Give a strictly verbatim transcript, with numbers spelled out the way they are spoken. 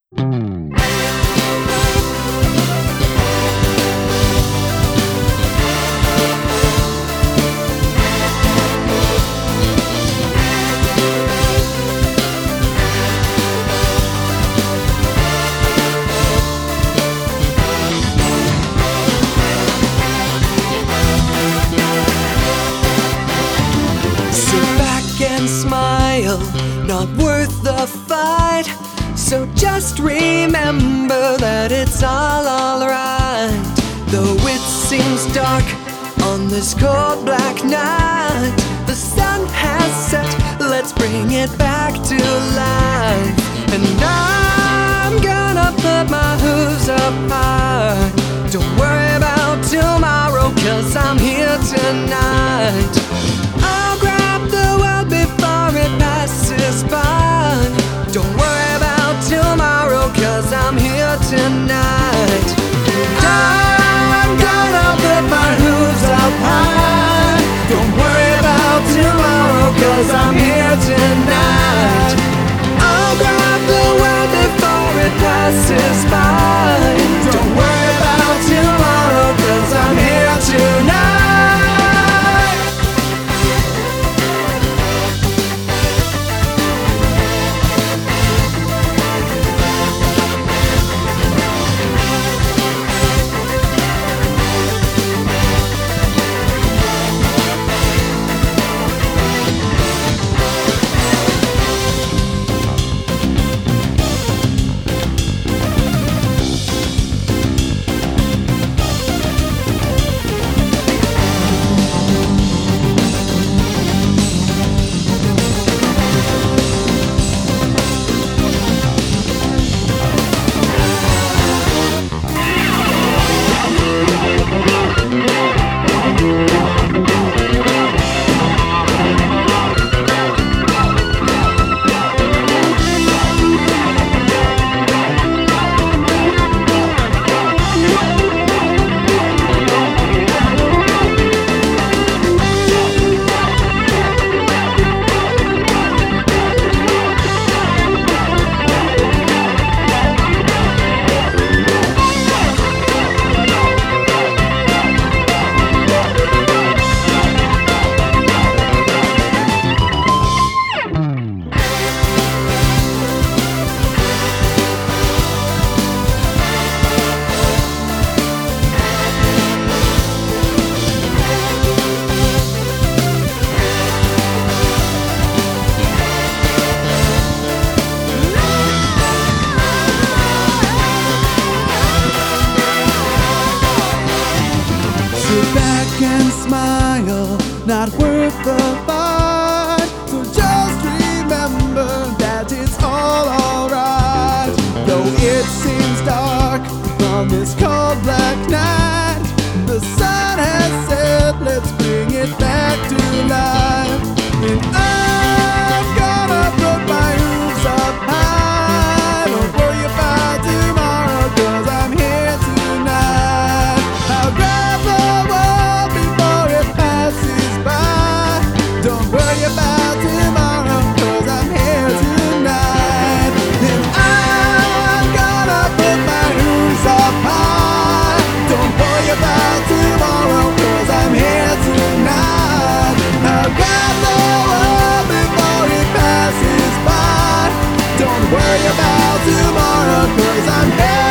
Sit back and smile, not worth the fight. So just remember that it's all alright. Though it seems dark on this cold black night, the sun has set, let's bring it back to life. And I'm gonna put my hooves up high. Don't worry about tomorrow, cause I'm here tonight. I'll grab the world before it passes by. Don't worry about tomorrow, cause I'm here tonight. I'm gonna put my hooves up high. Don't worry about tomorrow, cause I'm here tonight. I'll grab the world before it passes by. Don't worry about tomorrow, cause I'm here tonight. Sit back and smile, not worth the fight. So just remember that it's all alright. Though it seems dark on this cold black night, the sun has set, let's bring it back to life. And I'm gonna put my hooves up high. Don't worry about tomorrow, cause I'm here tonight. I'll grab the world before it passes by. Don't worry about tomorrow, cause I'm here tonight. And I'm gonna put my hooves up high. Don't worry about tomorrow, cause I'm here tonight. I'll grab the world before it passes by. Don't worry about tomorrow, cause I'm here